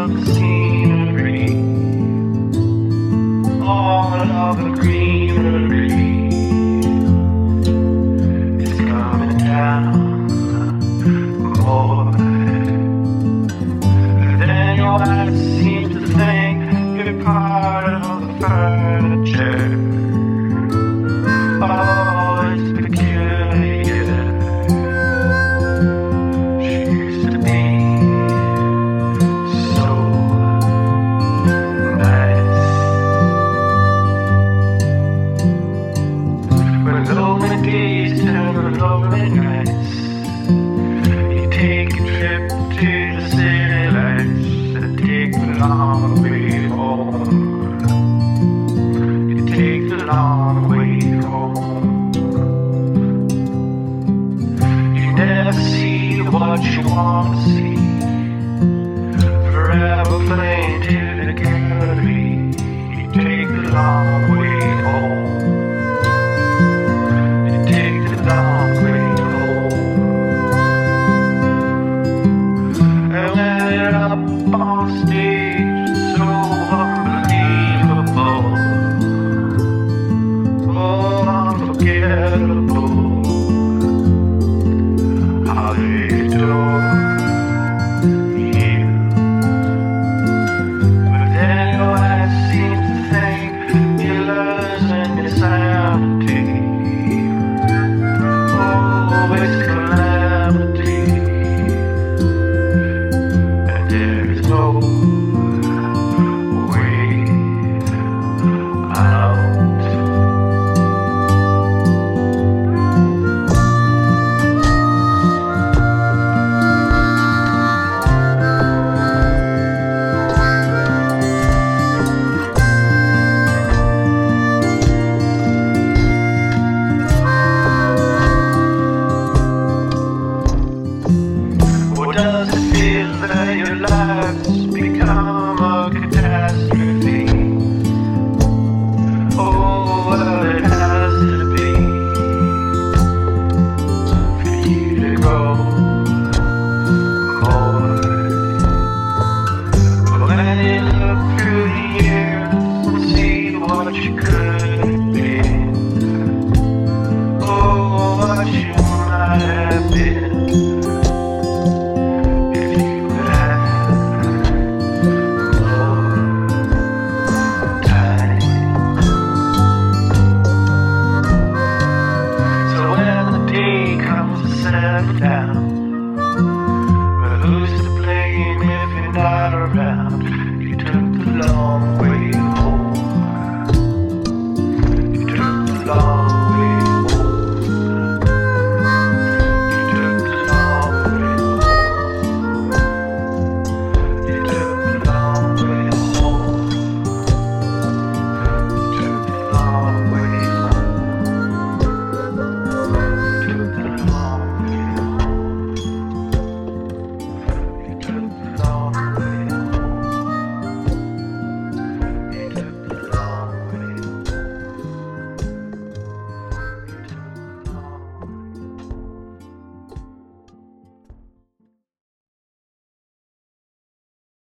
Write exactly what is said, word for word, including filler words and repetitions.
of the scenery, all of the greenery is coming down more. Then your eyes seem to think you're part of the furniture. Oh, it's peculiar. She used to be so nice. When lonely days turn to lonely nights, you take a trip to the city lights and take the long way home. You take the long way home. You never see what you want to see. Forever playing to the gallery. You take the long way home. You take the long way home. And when you're up on stage, it's so unbelievable, oh, unforgettable. How they adore you. But then your eyes seem to think you're losing your sanity. Oh, it's calamity. And there is no way out. Or does it feel that your life's become a catastrophe?